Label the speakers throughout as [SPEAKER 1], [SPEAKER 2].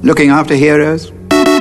[SPEAKER 1] looking after heroes.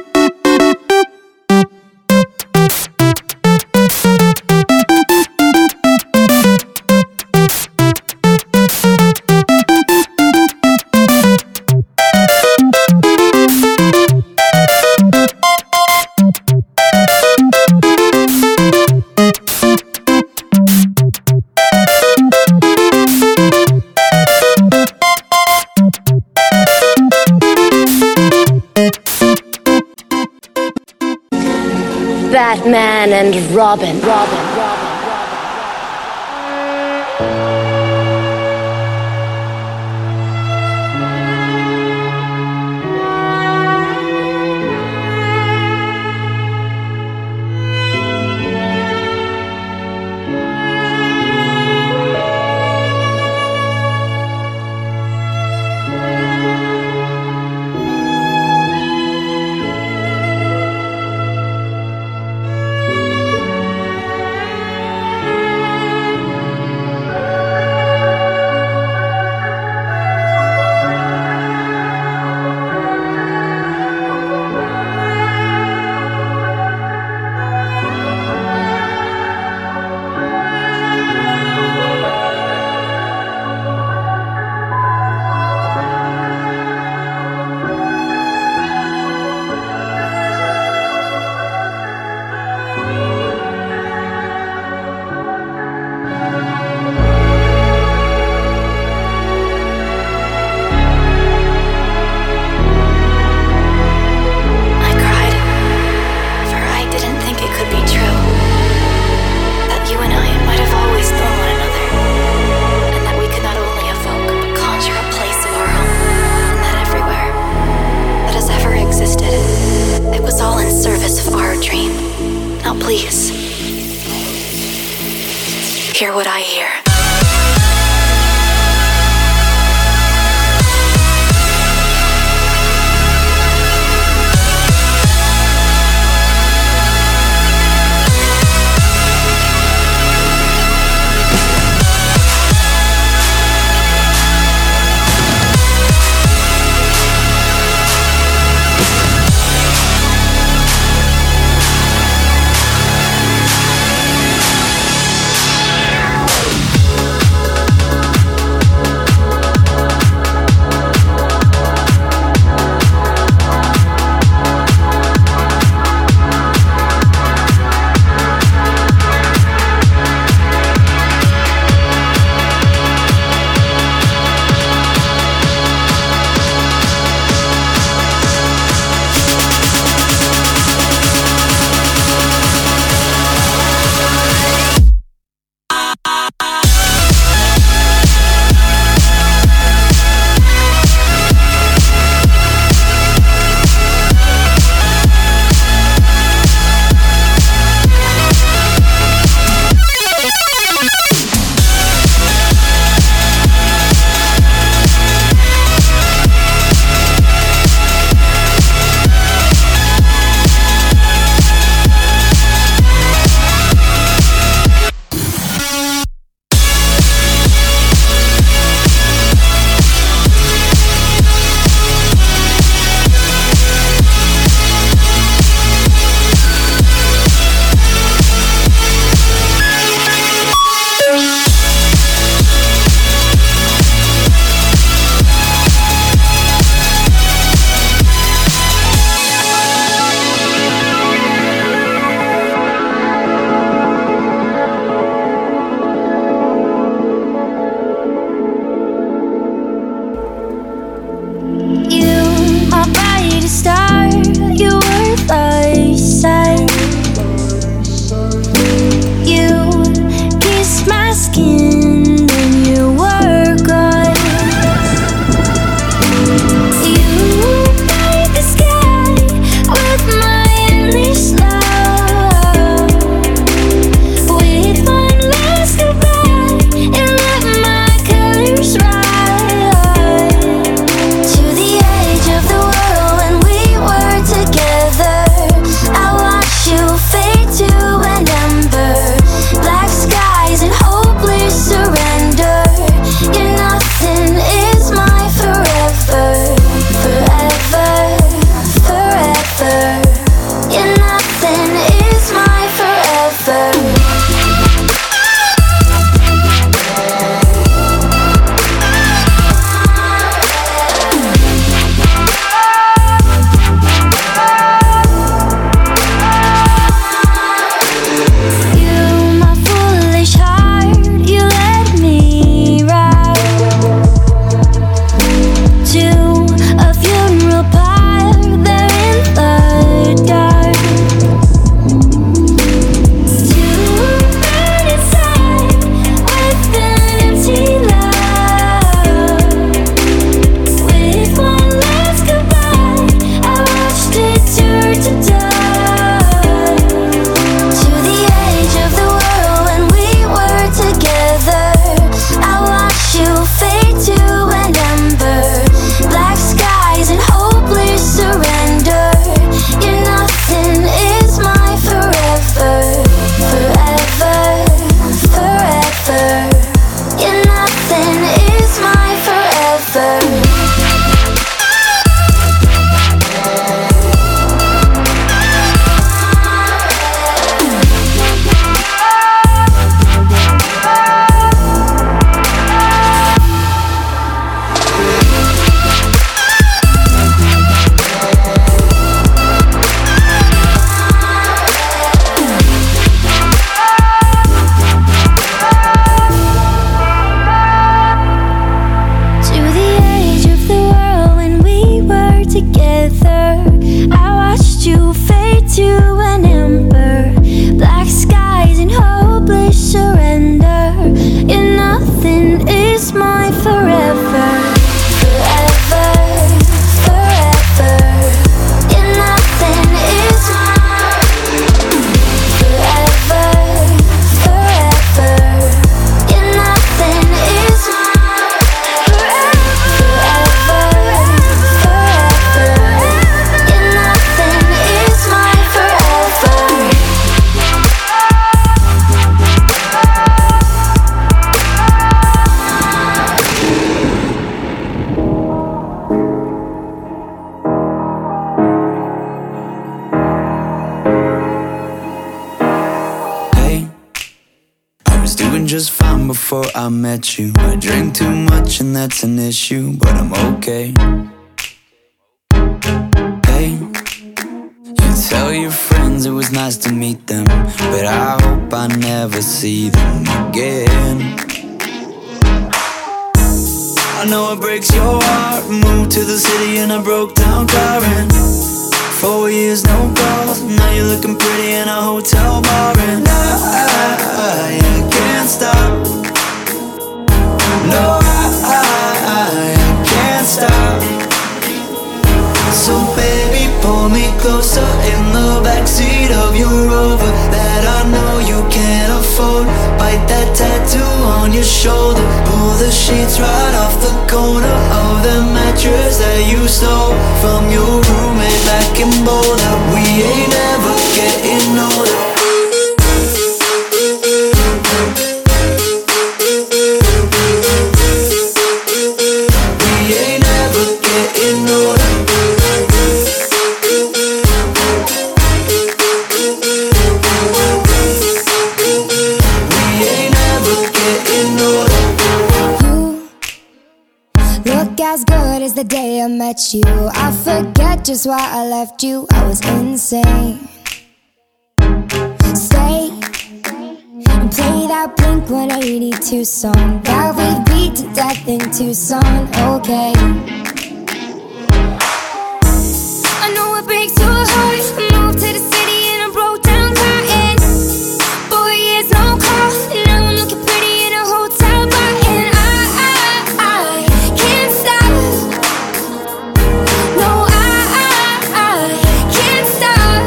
[SPEAKER 2] Batman and Robin. Hear what I hear.
[SPEAKER 1] you an ember, black skies and hopeless surrender. Your nothing is mine forever. Forever, forever. Your nothing is mine. Forever, forever. Your nothing is mine. Forever, forever. Your nothing is mine forever.
[SPEAKER 3] Hey, I was doing just fine before I met you. I drink too much and that's an issue, but I'm okay. Hey, you tell your friends it was nice to meet them, but I hope I never see them again. I know it breaks your heart. Moved to the city and I broke down crying. 4 years, no calls. Now you're looking pretty in a hotel bar, and I can't stop. No, I can't stop. So baby, pull me closer in the backseat of your Rover that I know you can't afford. Bite that tattoo on your shoulder. Pull the sheets right off the corner of the mattress that you stole from your roommate back in Boulder. We ain't ever getting older. We ain't ever getting older.
[SPEAKER 1] Look as good as the day I met you. I forget just why I left you. I was insane. Stay and play that Blink-182 song that we beat to death in Tucson. Okay, I know it breaks your heart. Moved to the city and I broke down crying. 4 years, no call. Now I'm looking pretty in a hotel bar, and I can't stop. No, I can't stop.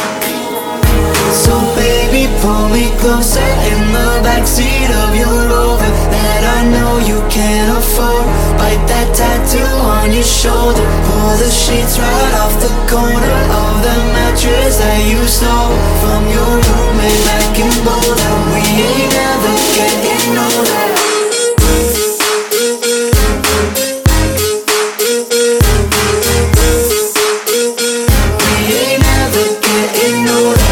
[SPEAKER 3] So baby, pull me closer in the backseat of your Rover that I know you can't afford. Bite that tattoo on your shoulder. Pull the sheets right off the corner of the mattress that you stole from your roommate back in Boulder. We ain't ever getting older. We ain't ever getting older.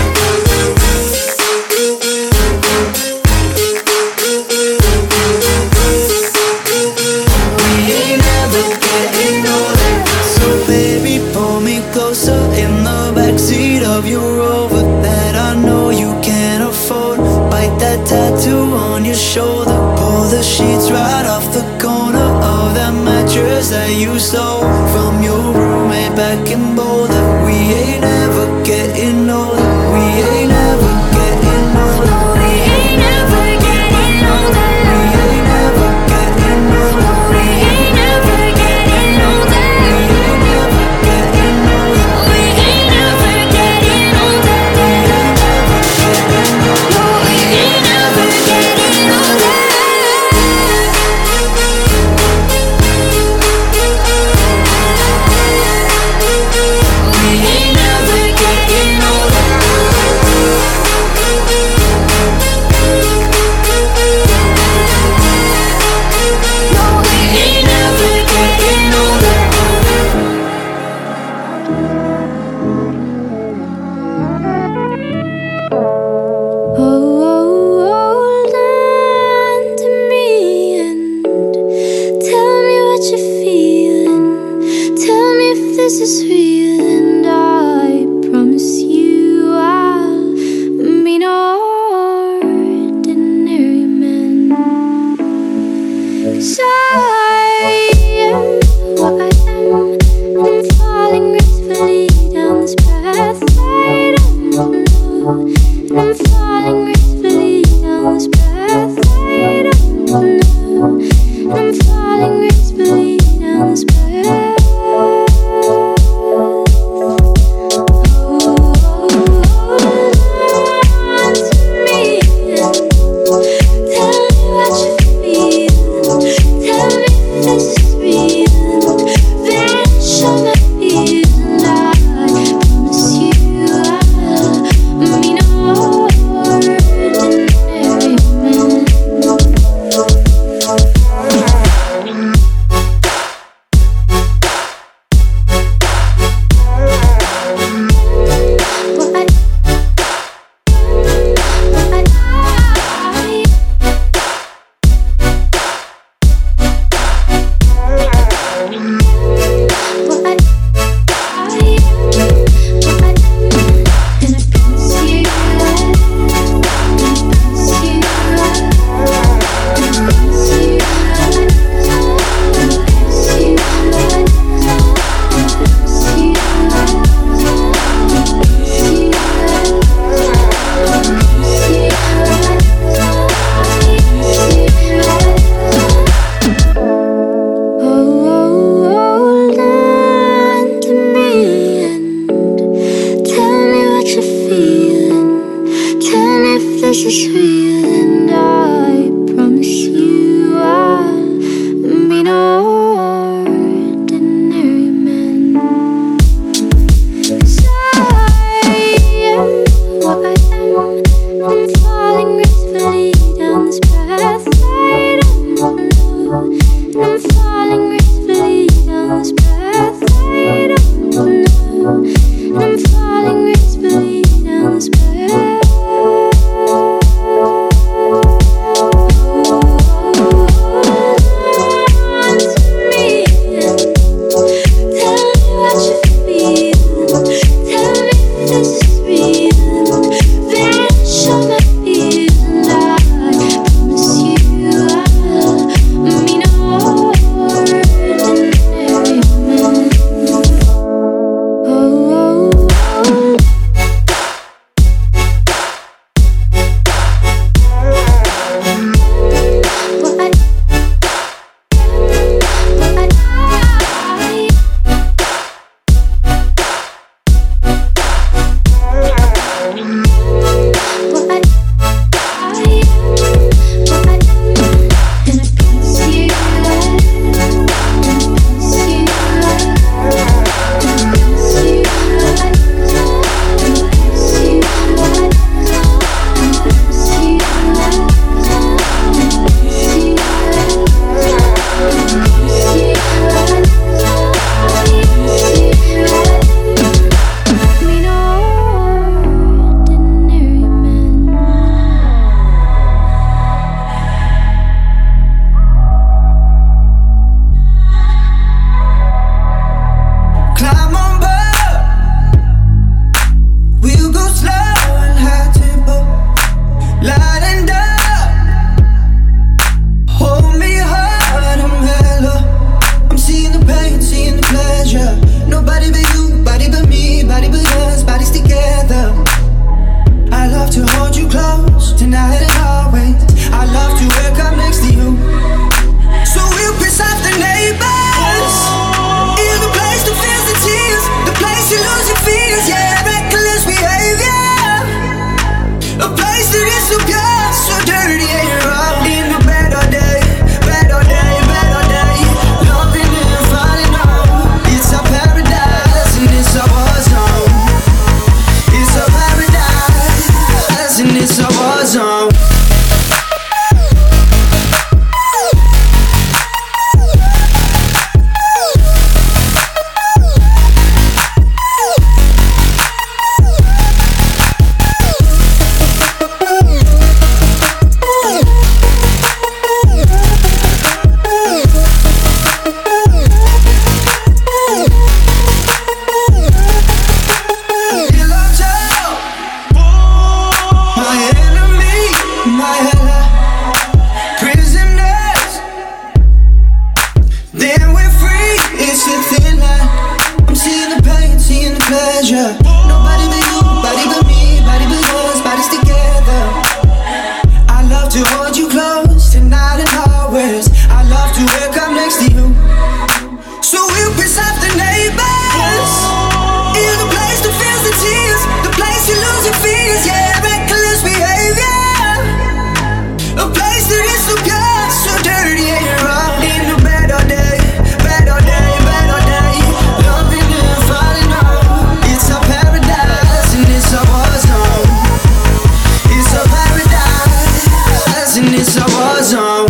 [SPEAKER 3] We ain't ever getting older. So baby, pull me closer in the backseat of your Rover that I know you can't afford. Bite that tattoo on your shoulder. Pull the sheets right off the corner of that mattress that you stole from your roommate back in Boulder. We ain't ever getting older. We ain't ever getting older.
[SPEAKER 1] We ain't ever getting older.
[SPEAKER 3] We ain't ever getting older.
[SPEAKER 1] We ain't ever getting older.
[SPEAKER 3] We ain't ever getting older.
[SPEAKER 1] We ain't ever getting older. No, we ain't ever getting older. We ain't ever getting older. No, we ain't ever getting older. Hold on to me and tell me what you're feeling. Tell me if this is real, and I promise you I'll be no ordinary man. 'Cause I am who I am, and I'm falling gracefully down this path. I don't
[SPEAKER 3] pleasure. Nobody but you, body but me, body but yours, bodies together. I love to hold you close tonight and always. I love to wake up next to you. So we'll piss off the neighbors. In the place that feels the tears, the place you lose your fears, yeah, reckless behavior. A place that is so pure, so dirty and wrong. In a better day, better day, better day. Loving and falling on. It's a paradise and it's a war zone. It's a paradise and it's a war zone.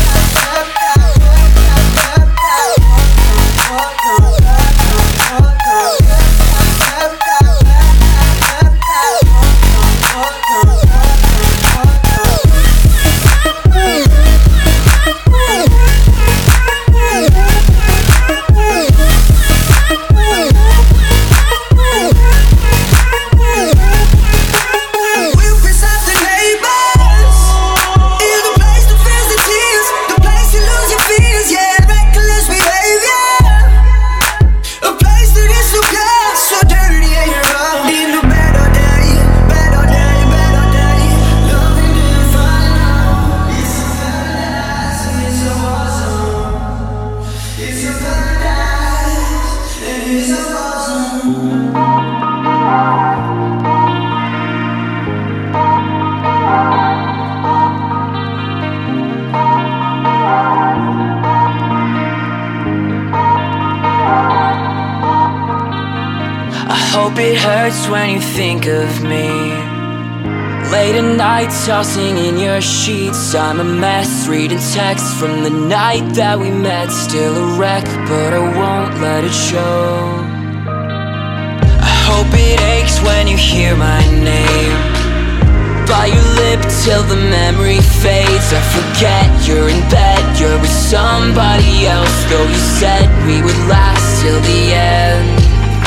[SPEAKER 4] Hope it hurts when you think of me. Late at night, tossing in your sheets. I'm a mess, reading texts from the night that we met. Still a wreck, but I won't let it show. I hope it aches when you hear my name. Bite your lip till the memory fades. I forget you're in bed, you're with somebody else. Though you said we would last till the end.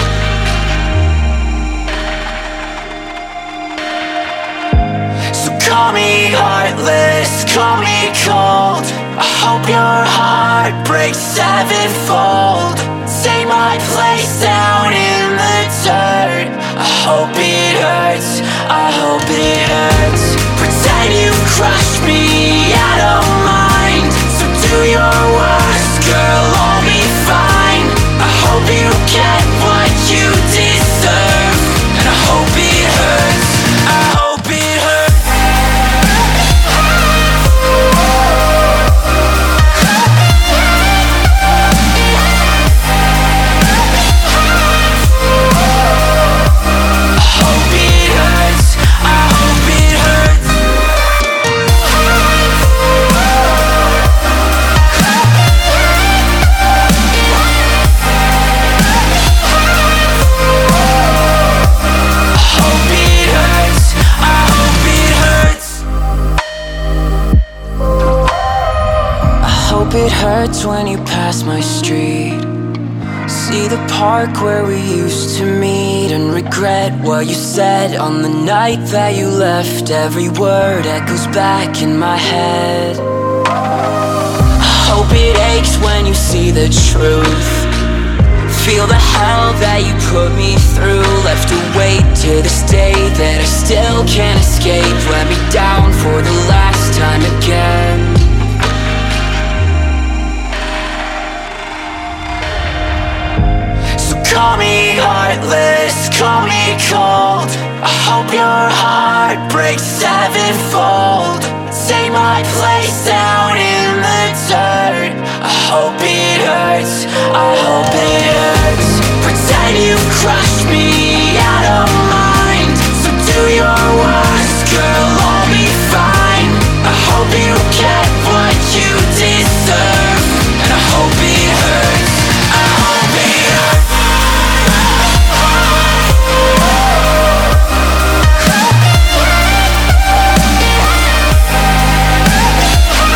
[SPEAKER 4] Call me heartless, call me cold. I hope your heart breaks sevenfold. Take my place down in the dirt. I hope it hurts, I hope it hurts. Pretend you've crushed me out of mind. So do your worst, girl, I'll be fine. I hope you get what you deserve. And I hope it hurts, I hope it hurts. It hurts when you pass my street. See the park where we used to meet, and regret what you said on the night that you left. Every word echoes back in my head. I hope it aches when you see the truth. Feel the hell that you put me through. Left to wait to this day that I still can't escape. Let me down for the last time again. Call me heartless, call me cold. I hope your heart breaks sevenfold. Take my place down in the dirt. I hope it hurts, I hope it hurts. Pretend you've crushed me out of mind. So do your worst, girl, I'll be fine. I hope you get what you deserve. And I hope it hurts, I hope it hurts.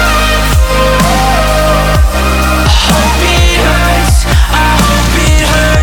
[SPEAKER 4] I hope it hurts, I hope it hurts.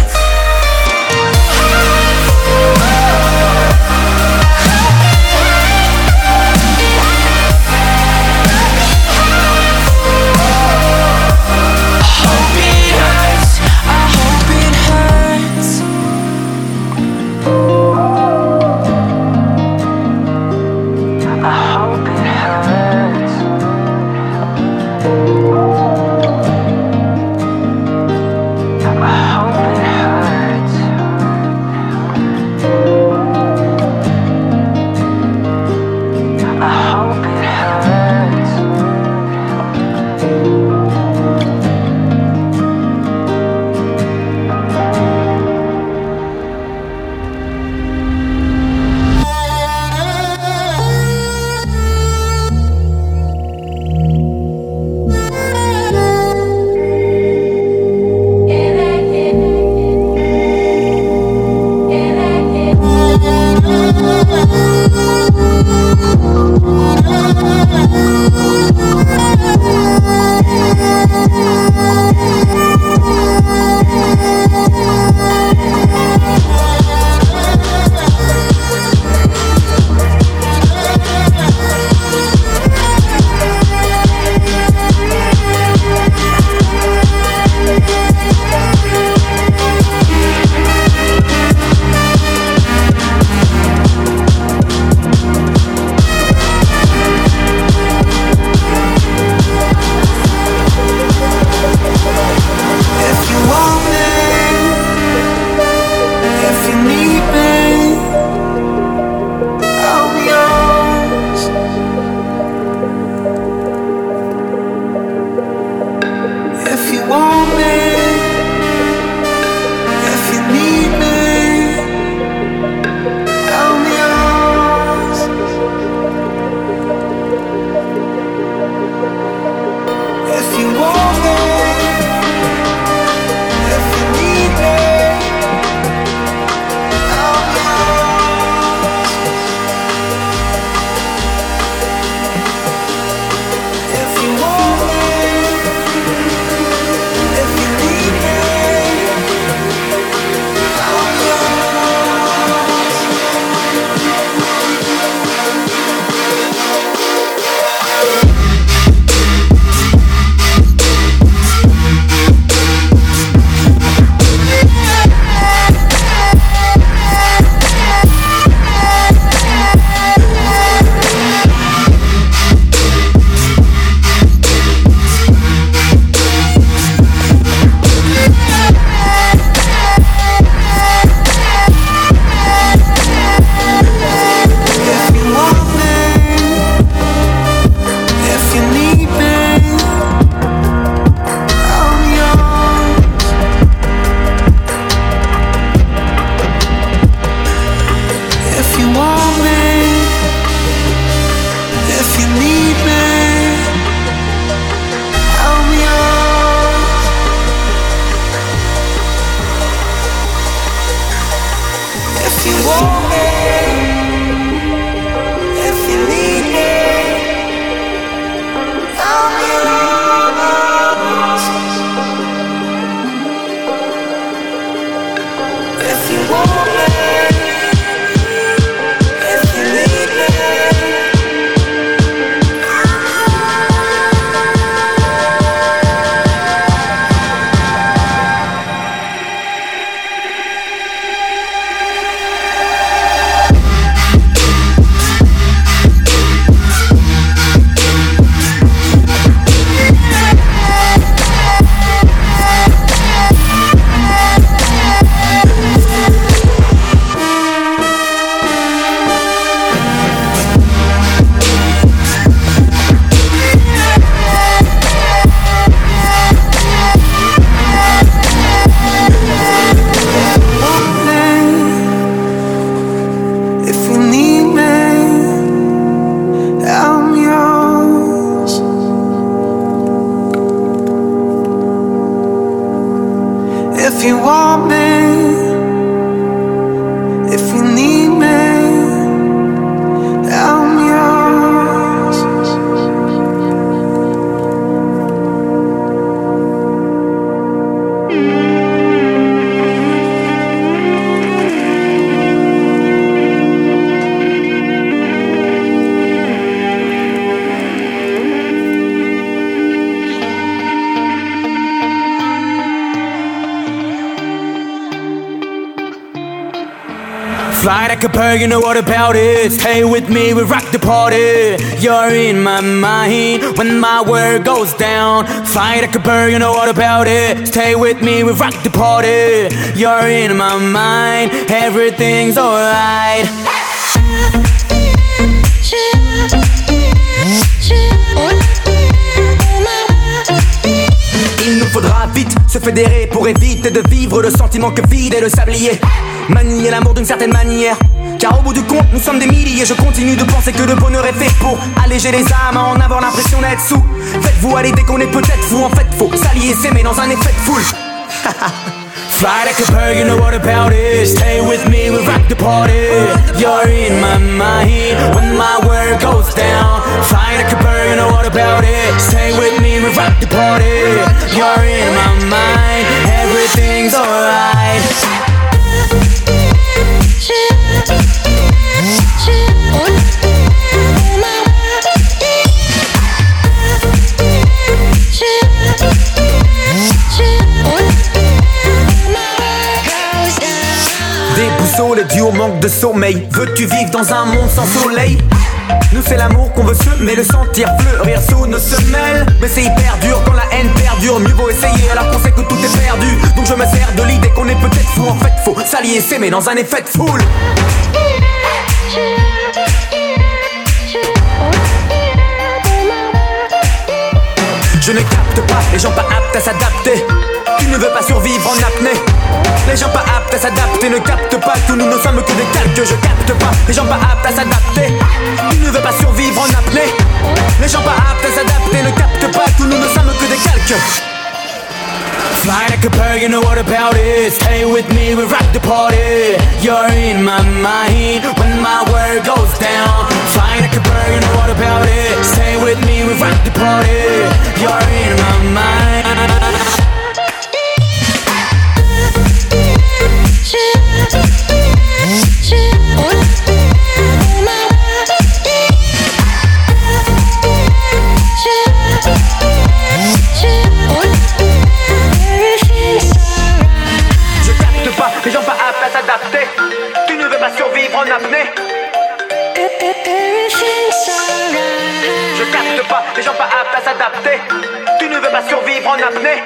[SPEAKER 3] call me if you need me. I'm yours.
[SPEAKER 4] Fly like a bird, you know what about it. Stay with me, we rock the party. You're in my mind when my world goes down. Fly like a bird, you know what about it. Stay with me, we rock the party. You're in my mind, everything's alright.
[SPEAKER 5] Il nous faudra vite se fédérer pour éviter de vivre le sentiment que vide est le sablier. Manier l'amour d'une certaine manière, car au bout du compte nous sommes des milliers. Je continue de penser que le bonheur est fait pour alléger les âmes, en avoir l'impression d'être sous. Faites-vous à l'idée qu'on est peut-être fou, en fait faut s'allier, s'aimer dans un effet de foule.
[SPEAKER 4] Fly like a bird, you know what about it. Stay with me, we rock the party. You're in my mind when my world goes down. Fly like a bird, you know what about it. Stay with me, we rock the party. You're in my mind, everything's alright.
[SPEAKER 5] Déboussolé dû au manque de sommeil. Veux-tu vivre dans un monde sans soleil? Nous c'est l'amour qu'on veut semer, le sentir fleurir sous nos semelles. Mais c'est hyper dur quand la haine perdure. Mieux vaut essayer alors qu'on sait que tout est perdu. Donc je me sers de l'idée qu'on est peut-être fou. En fait faut s'allier, s'aimer dans un effet de foule. Je ne capte pas les gens pas aptes à s'adapter. Tu ne veux pas survivre en apnée. Les gens pas aptes à s'adapter ne captent pas que nous ne sommes que des calques. Je capte pas les gens pas aptes à s'adapter. Tu ne veux pas survivre en apnée. Les gens pas aptes à s'adapter ne captent pas que nous ne sommes que des calques.
[SPEAKER 4] Fly like a bird, you know what about it. Stay with me, we rock the party. You're in my mind when my world goes down. Fly like a bird, you know what about it. Stay with me, we rock the party. You're in my mind.
[SPEAKER 5] Les gens pas aptes à s'adapter. Tu ne veux pas survivre en apnée. Je capte pas, les gens pas aptes à s'adapter. Tu ne veux pas survivre en apnée.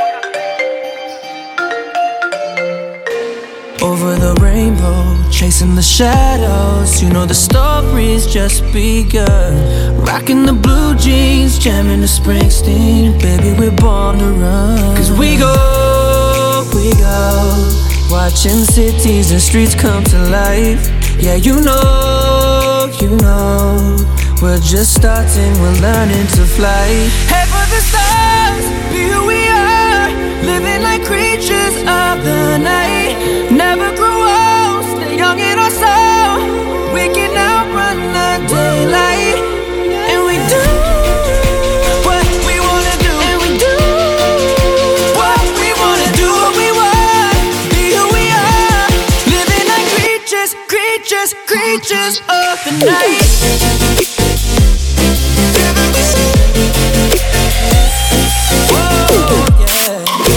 [SPEAKER 3] Over the rainbow, chasing the shadows. You know the story's just begun. Rocking the blue jeans, jamming the Springsteen. Baby, we're born to run. 'Cause we go. Watching cities and streets come to life. Yeah, you know, we're just starting, we're learning to fly. Head for the stars, be who we are. Living like creatures of the night. Never grow old, stay young in our soul. We can outrun the daylight. And we do what we wanna do. And we do what we wanna do, what we want. Creatures of the night. Whoa, yeah.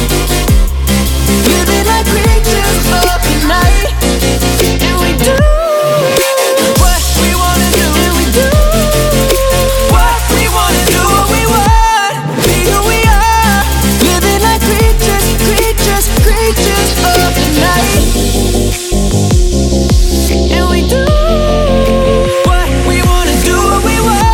[SPEAKER 3] Living like creatures of the night. And we do what we wanna do. And we do what we wanna do, what we want. Be who we are. Living like creatures of the night. And we do what we wanna do, what we want.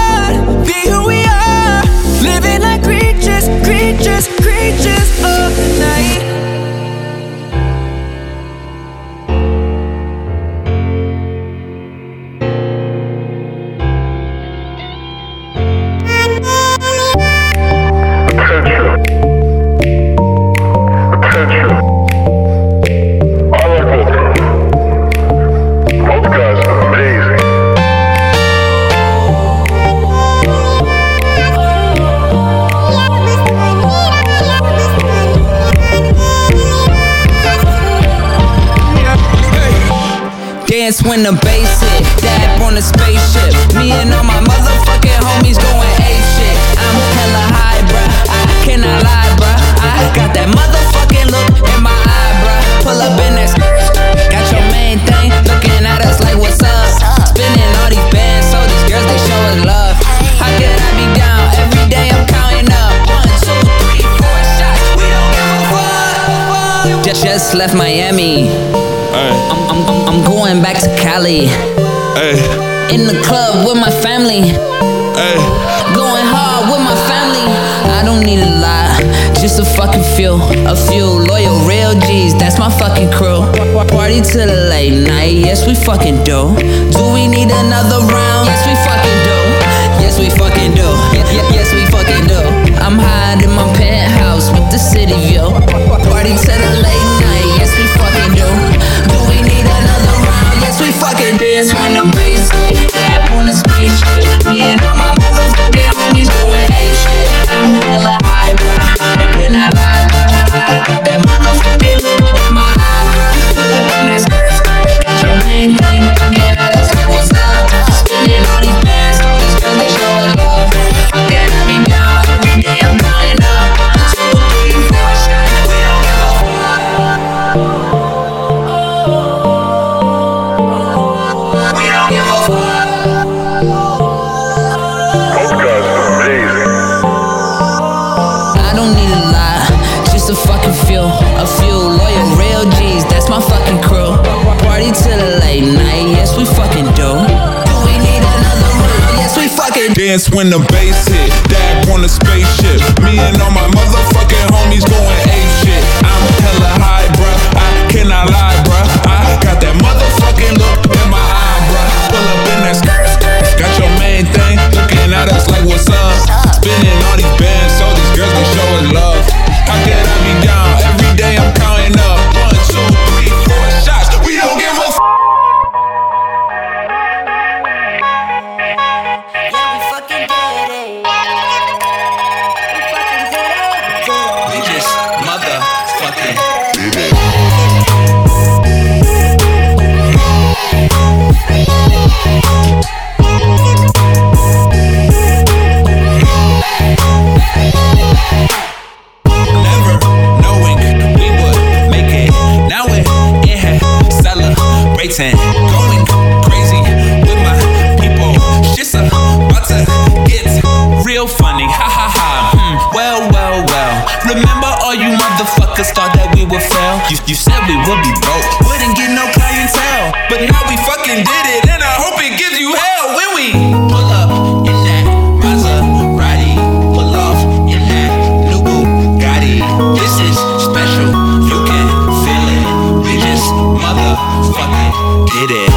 [SPEAKER 6] dance when the bass hit. Dab on the spaceship. Me and all my motherfucking homies going ape shit. I'm hella high, bruh. I cannot lie, bruh. I got that motherfucking look in my eye, bruh. Pull up in that got your main thing looking at us like what's up. Spinning all these bands, so these girls they show us love. How can I be down? Every day I'm counting up. 1, 2, 3, 4 shots. We don't give a fuck. Just left Miami. I'm going back to Cali. In the club with my family. Going hard with my family. I don't need a lot, just a fucking few. A few loyal real G's, that's my fucking crew. Party till the late night, yes we fucking do. Do we need another round? Yes we fucking do. Yes we fucking do. Yes we fucking do. I'm high in my penthouse with the city view. Party till the late night, yes we fucking do. Do we need another round? Yes we fucking dance when the bass hit. Tap on the spaceship. Me and all my motherfucking homies doing ape shit. I'm hella high, bruh. And I lie, bruh. That motherfucking look in my eye. That's your main thing. Yeah, that's what's up. Spinning all these bands, these girls they show us love. How can I be down? Every day I'm counting up. 1, 2, 3, 4 shots. We don't give a fuck. We don't give a fuck. I don't need a lot, just a fucking few. A few loyal real G's, that's my fucking crew. Party till the late night, yes we fucking do. Do we need another round? Yes we fucking
[SPEAKER 7] dance when the bass hit. Dab on the spaceship. Me and all my motherfucking homies going ape shit. I'm hella high, bruh. I cannot lie, bruh. I got that motherfucking look in my eye, bruh. Pull up in that got your main thing looking at us like what's up. Spinning all these bands, so these girls they show us love. How can I be down? Every day I'm counting up. 1, 2, 3, 4 shots. We don't give a fuck.
[SPEAKER 6] Yeah, we fucking did it. We fucking did it.
[SPEAKER 7] We just motherfucking did it. Never knowing we would make it. Now we're in here celebrating, going crazy with my people. Shit's about to get real funny. Ha ha ha. Well. Remember all you motherfuckers thought that we would fail? You said we would be broke, wouldn't get no clientele. But now we fucking did it, and I hope it gives you hell when we pull up in that Maserati, pull off in that new Bugatti. This is special, you can feel it. We just motherfucking did it.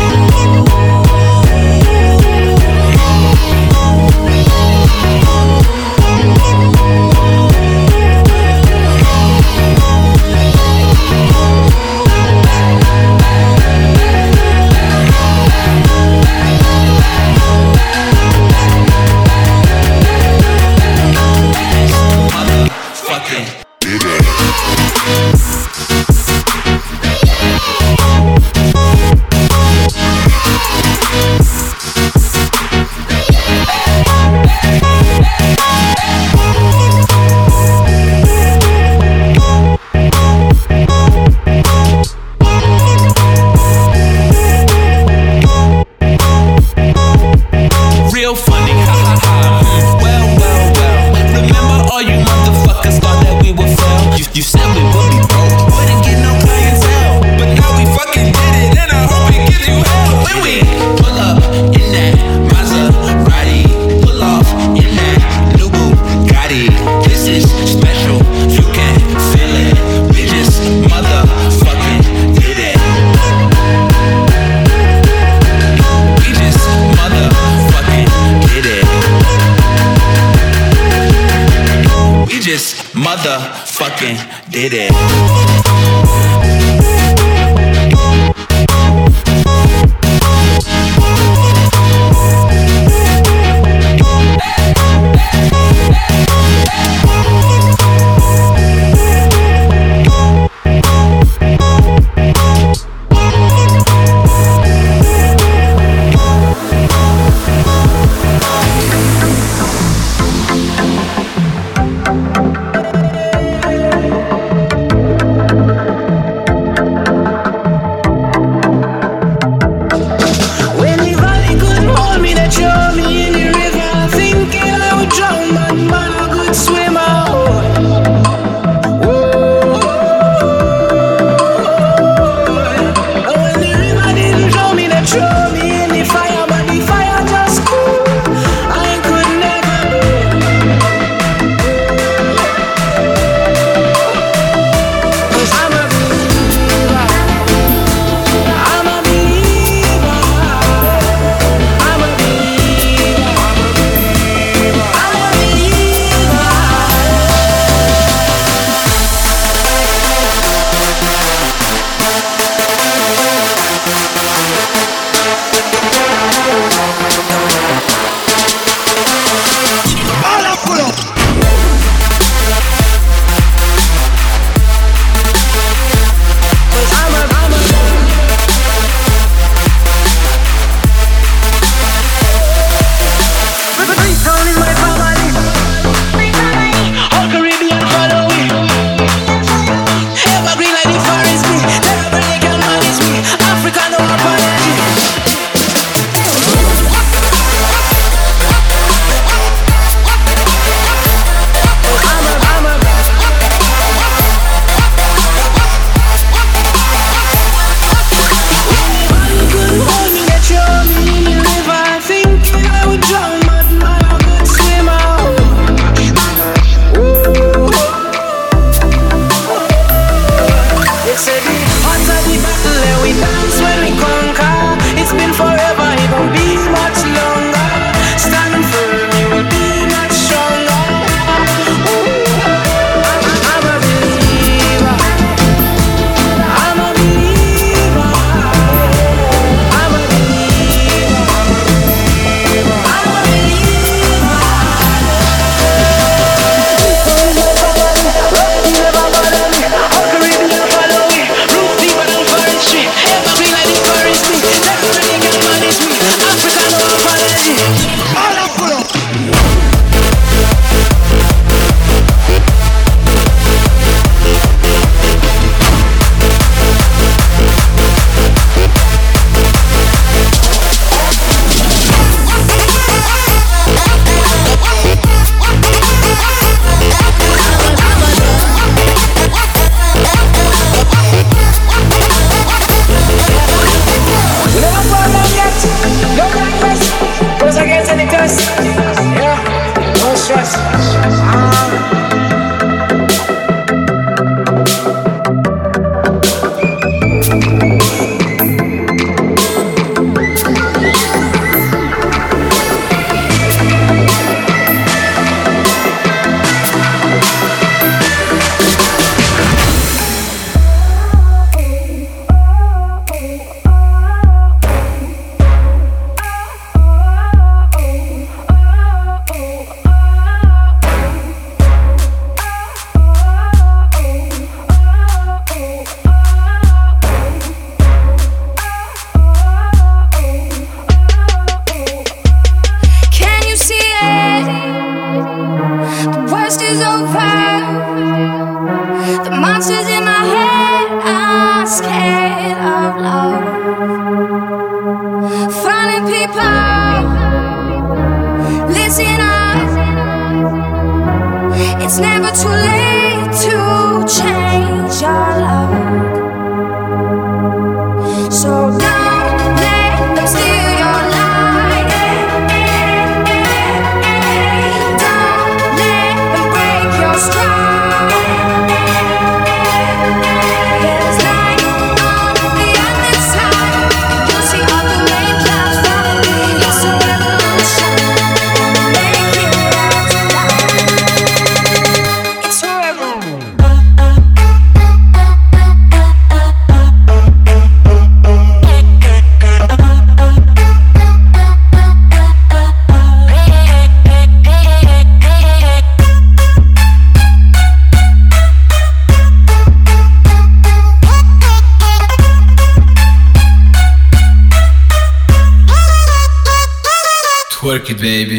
[SPEAKER 7] Motherfucking did it. Twerk it, baby.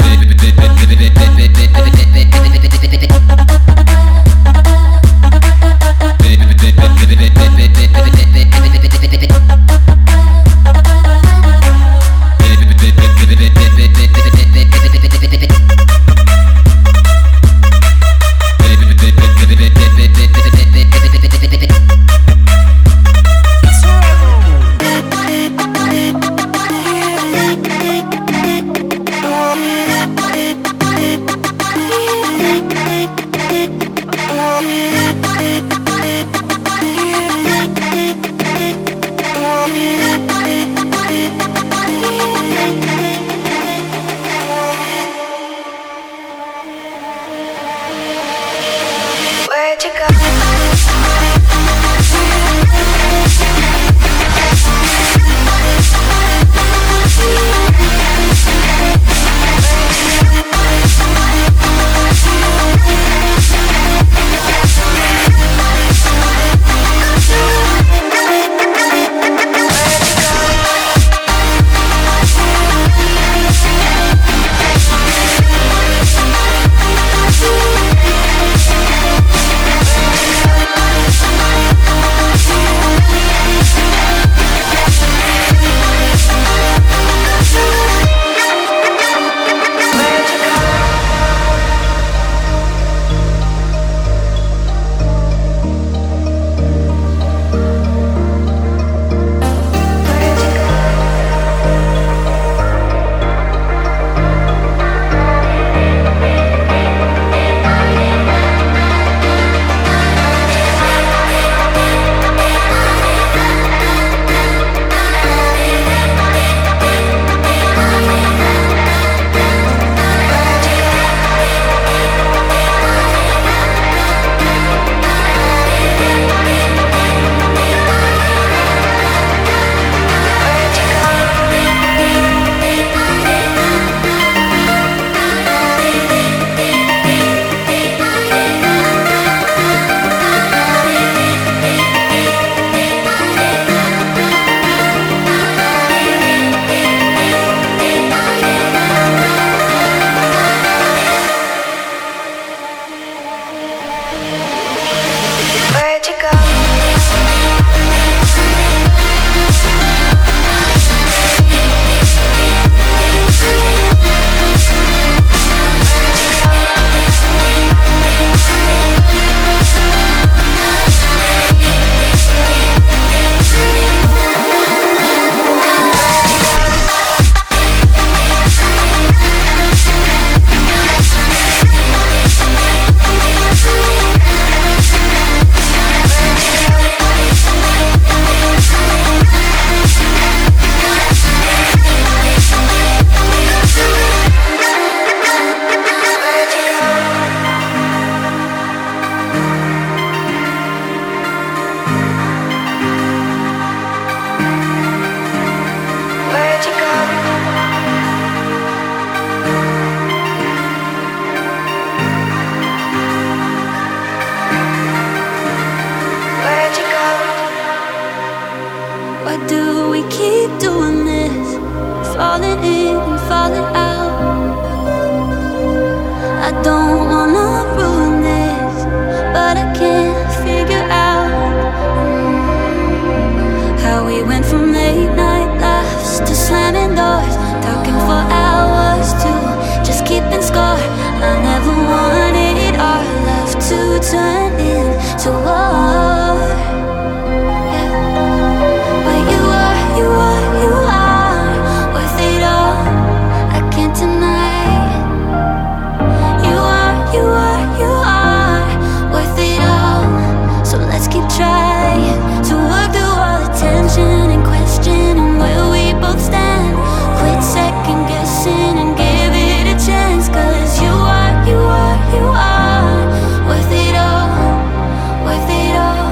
[SPEAKER 1] Worth it all.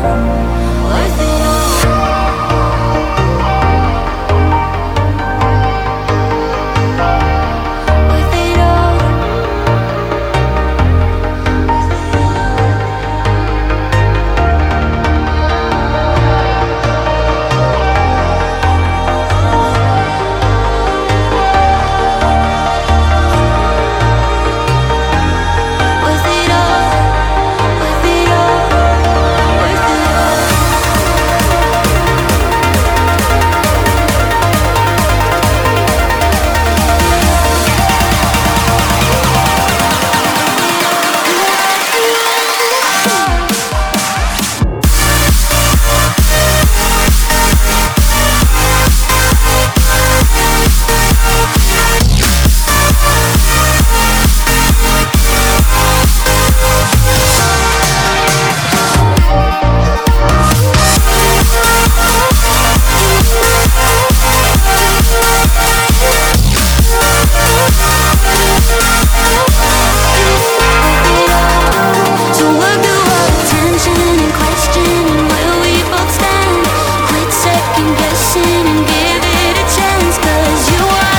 [SPEAKER 1] second guessing and give it a chance, 'cause you are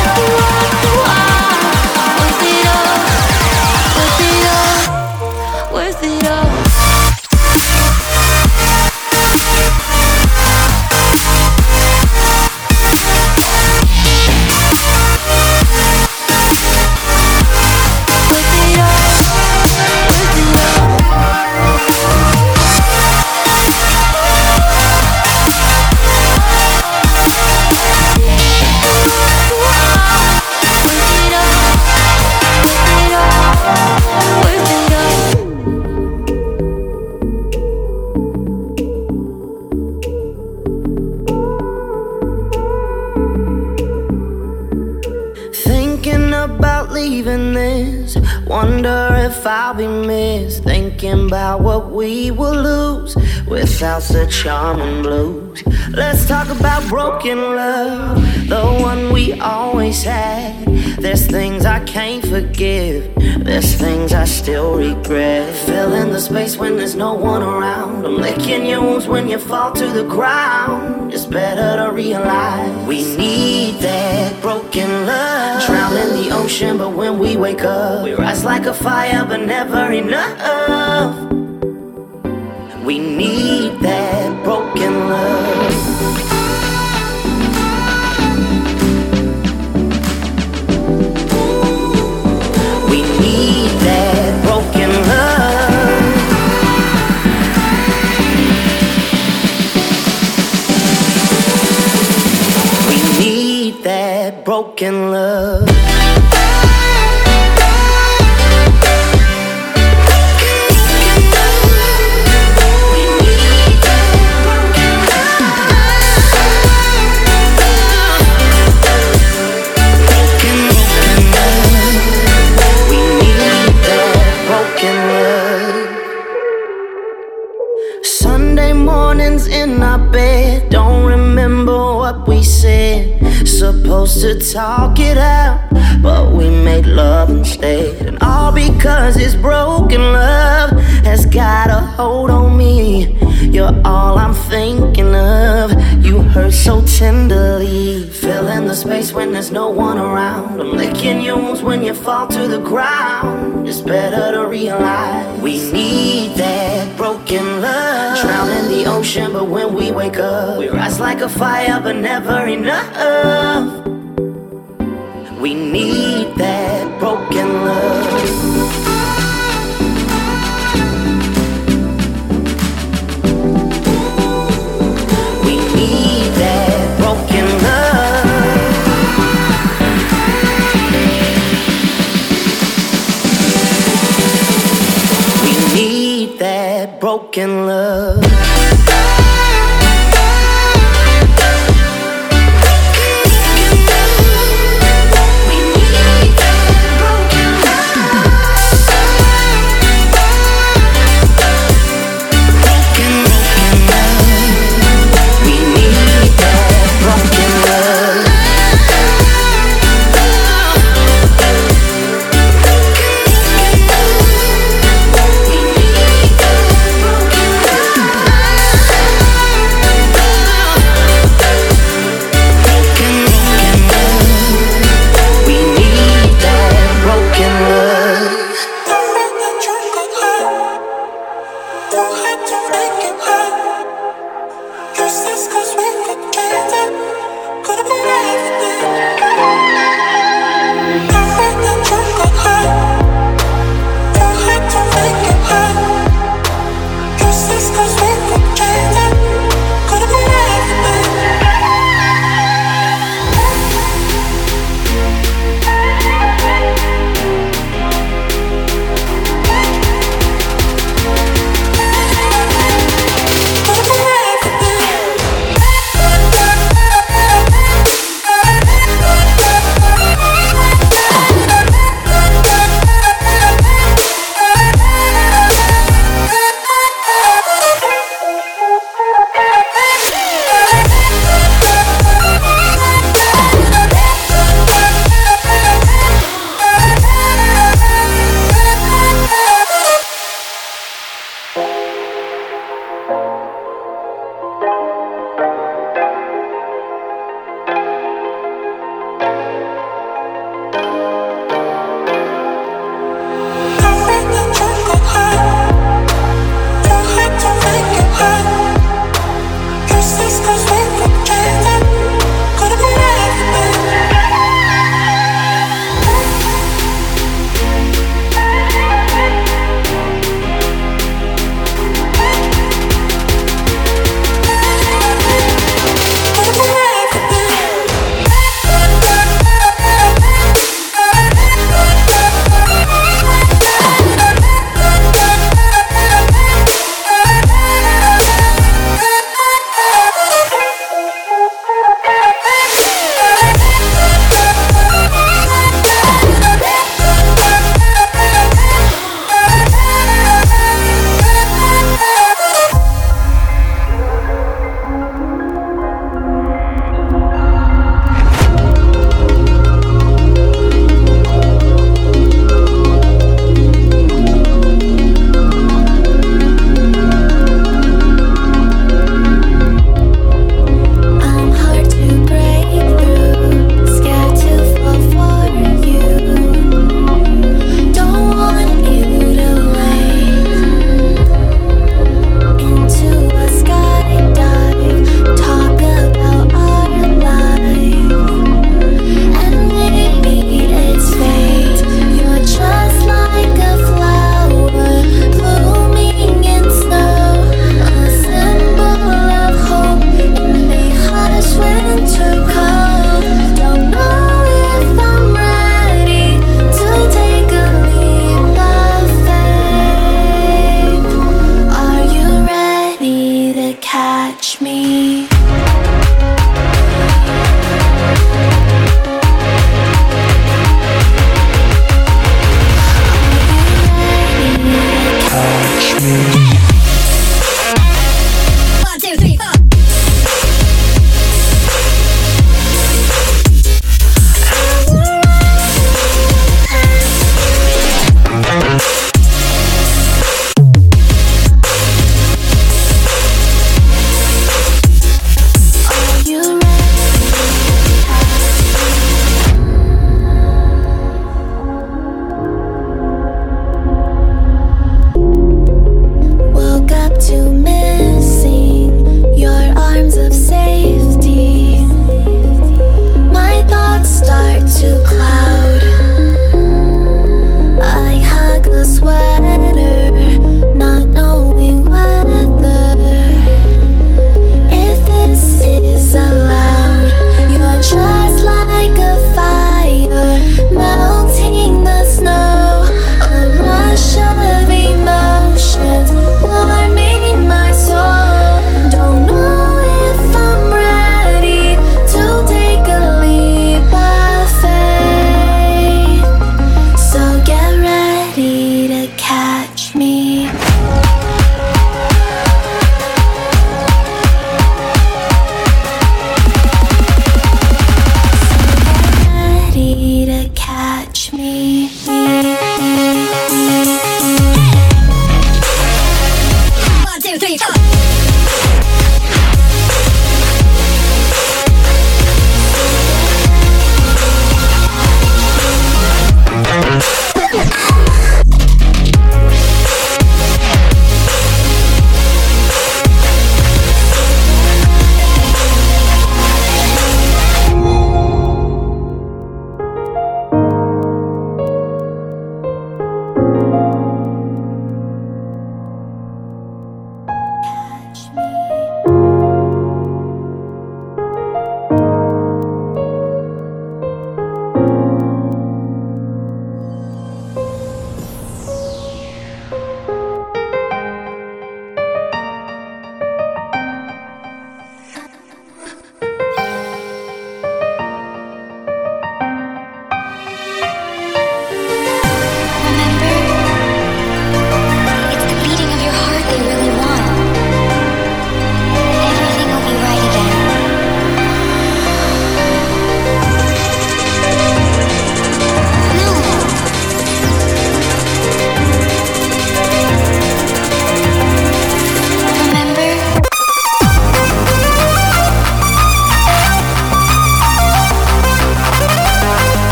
[SPEAKER 1] worth it all, worth it all, worth it all.
[SPEAKER 3] Leaving this, wonder if I'll be missed. Thinking about what we will lose without the charm and blues. Let's talk about broken love, the one we always had. There's things I can't forgive, there's things I still regret. Filling the space when there's no one around. I'm licking your wounds when you fall to the ground. It's better to realize we need that broken love. Drown in the ocean, but when we wake up, we rise like a fire, but never enough. We need that broken love. We need that broken love. We need that broken love. In our bed, don't remember what we said. Supposed to talk it out, but we made love instead. And all because this broken love has got a hold on me. You're all I'm thinking of. You hurt so tenderly. Filling the space when there's no one around. I'm licking your wounds when you fall to the ground. It's better to realize we need that broken love. Drown in the ocean, but when we wake up, we rise like a fire, but never enough. We need that broken love. We need that broken love. We need that broken love.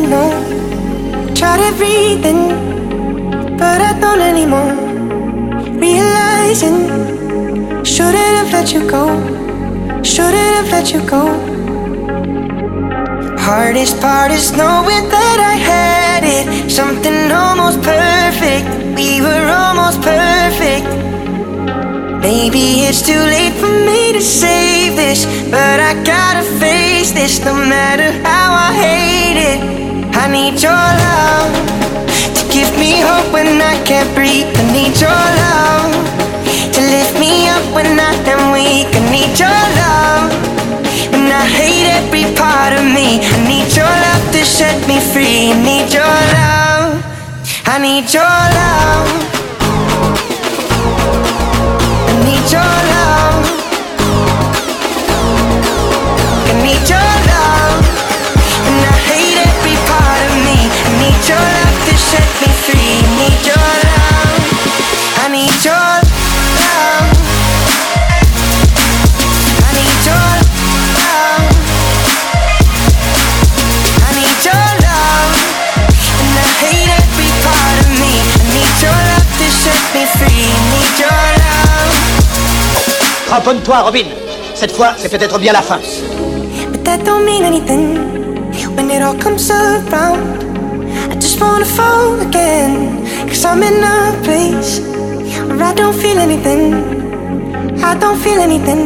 [SPEAKER 8] know. Tried everything, but I don't anymore. Realizing, shouldn't have let you go. Shouldn't have let you go. Hardest part is knowing that I had it. Something almost perfect. We were almost perfect. Maybe it's too late for me to save this, but I gotta face this no matter how I hate it. I need your love to give me hope when I can't breathe. I need your love to lift me up when I am weak. I need your love when I hate every part of me. I need your love to set me free. I need your love. I need your love. I need your love. I need your love. And I hate every part of me. I need your love to set me free. I need your love. I need your love. I need your love. I need your love. And I hate every part of me. I need your love to set me free. I need your love.
[SPEAKER 9] Cramponne-toi, Robin. Cette fois, c'est peut-être bien la fin.
[SPEAKER 8] But that don't mean anything when it all comes around. I just wanna fall again, 'cause I'm in a place where I don't feel anything. I don't feel anything.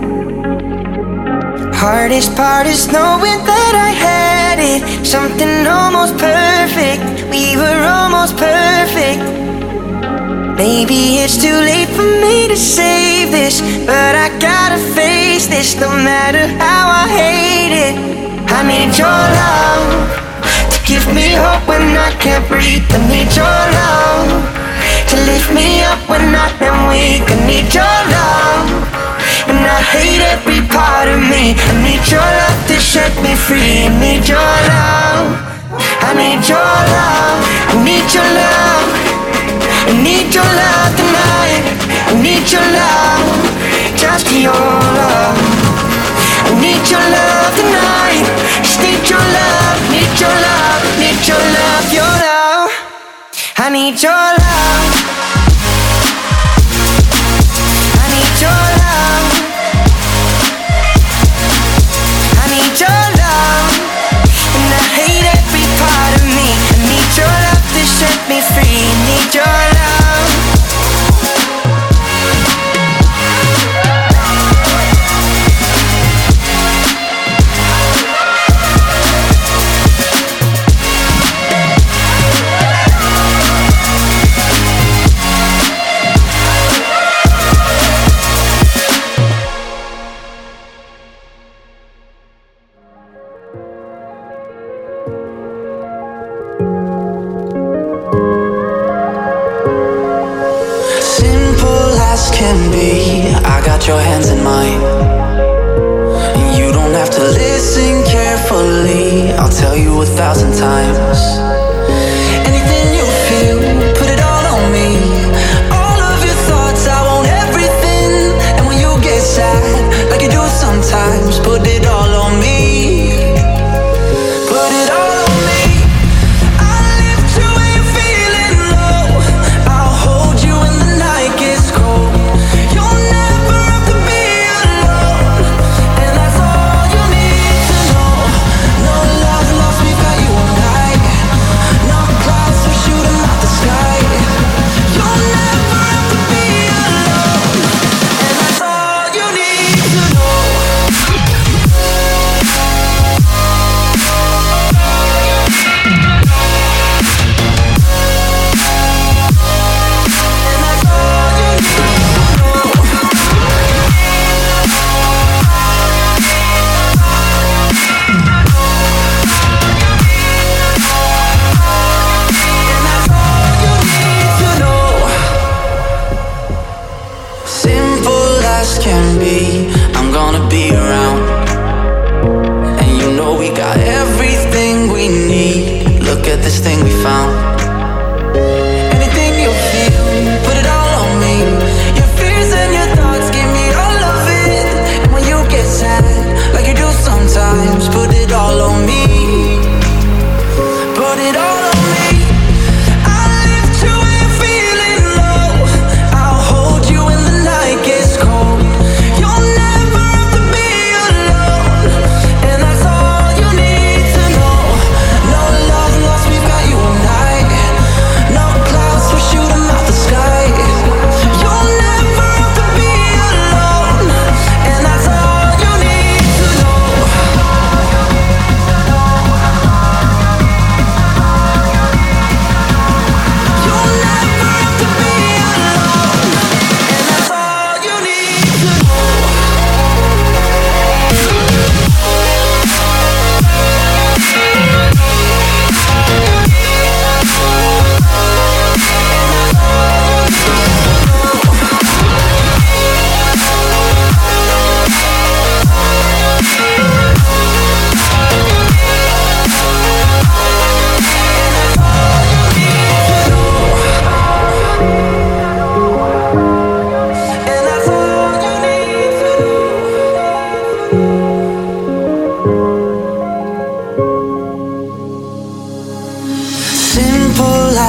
[SPEAKER 8] Hardest part is knowing that I had it. Something almost perfect. We were almost perfect. Maybe it's too late for me to save this, but I gotta face this no matter how I hate it. I need your love to give me hope when I can't breathe. I need your love to lift me up when I am weak. I need your love, and I hate every part of me. I need your love to set me free. I need your love. I need your love. I need your love. I need your love tonight. I need your love, just your love. I need your love tonight. Just need your love, need your love, need your love, your love. I need your love. I need your love. I need your love. And I hate every part of me. I need your love to set me free. I need your love.
[SPEAKER 3] Your hands in mine, and you don't have to listen carefully. I'll tell you 1,000 times. Anything you feel, put it all on me. All of your thoughts, I want everything. And when you get sad, like you do sometimes, put it all on me. Put it all on me. I'll lift you when you're feeling low. I'll hold you when the night gets cold. You'll never have to be alone, and that's all you need to know. No love lost, we got you all night. No clouds, we shoot 'em out the sky. You'll never have to be alone, and that's all you need to know. Can be, I'm gonna be around, and you know we got everything we need. Look at this thing we found. Anything you feel, put it all on me. Your fears and your thoughts, give me all of it. And when you get sad, like you do sometimes, put it all on me.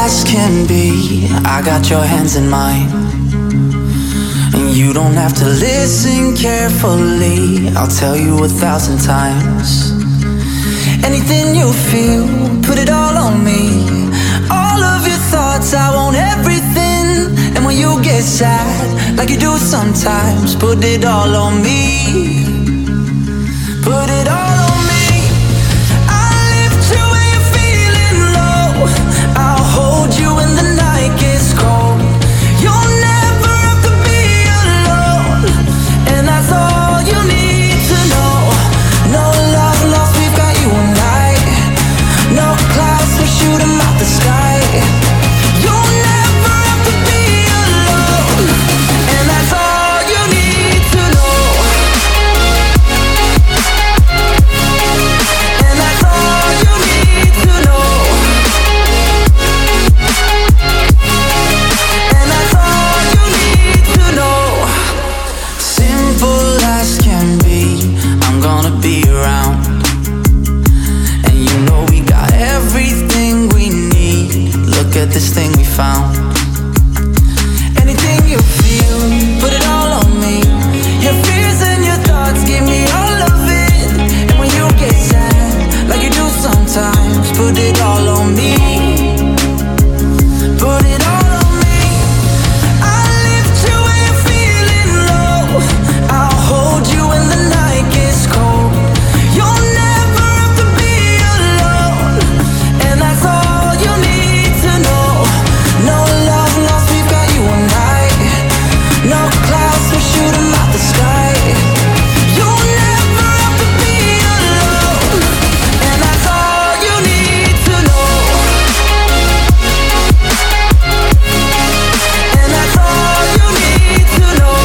[SPEAKER 3] as can be, I got your hands in mine. And you don't have to listen carefully, I'll tell you 1,000 times. Anything you feel, put it all on me. All of your thoughts, I want everything. And when you get sad, like you do sometimes, put it all on me. Put it all on me. I'll lift you when you're feeling low. I'll hold you when the night gets cold. You'll never have to be alone, and that's all you need to know. No love lost, we've got you and I. No clouds, we shoot 'em out the sky. You'll never have to be alone, and that's all you need to know. And that's all you need to know. And that's all you need to know. Simple as can be, I'm gonna be around. And you know we got everything we need. Look at this thing we found. Anything you feel, put it all on me. Your fears and your thoughts, give me all of it. And when you get sad, like you do sometimes, put it all on me. Put it all on me. I'll lift you when you're feeling low. I'll hold you when the night gets cold. You'll never have to be alone, and that's all you need to know. No love lost, we've got you and I. No clouds, we shoot 'em out the sky. You'll never have to be alone, and that's all you need to know. And that's all you need to know.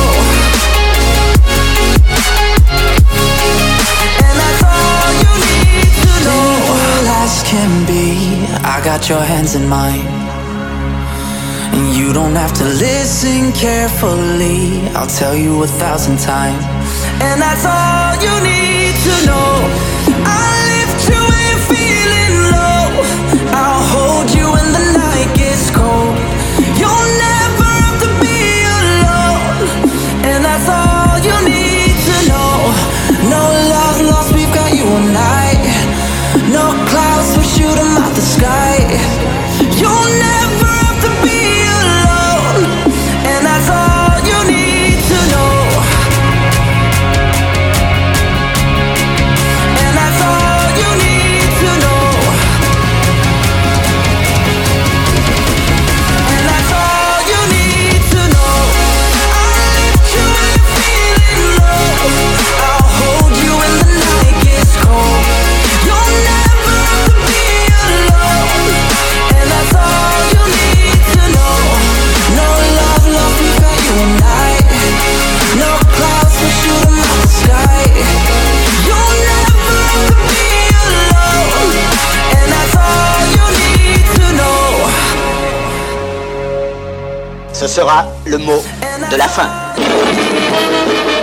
[SPEAKER 3] And that's all you need to know. Simple as can be, I got your hands in mine. And you don't have to listen carefully, I'll tell you 1,000 times. And that's all you need to know. I'll lift you when you're feeling low. I'll hold you when the night gets cold. You'll never have to be alone, and that's all you need to know. No love lost, we've got you and I. No clouds, we shoot 'em out the sky. You'll never have to be alone, and that's all you need to know. And that's all you need to know. And that's all you need to know. I'll lift you when you're feeling low. I'll hold you when the night gets cold. You'll never have to be alone, and that's all you need to know. No love lost, we've got you and I. No clouds, we shoot 'em out the sky. You'll never have to be alone, and that's all you need to know.
[SPEAKER 9] Ce sera le mot de la fin.